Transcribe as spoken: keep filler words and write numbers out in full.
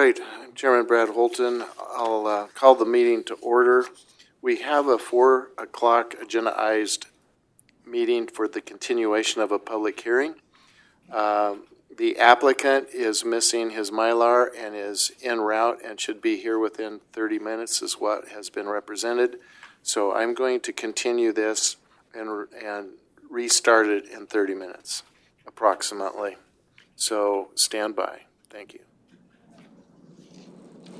right, Chairman Brad Holton, I'll uh, call the meeting to order. We have a four o'clock agendaized meeting for the continuation of a public hearing. Um, the applicant is missing his Mylar and is en route and should be here within thirty minutes is what has been represented. So I'm going to continue this and, and restart it in thirty minutes approximately. So stand by. Thank you.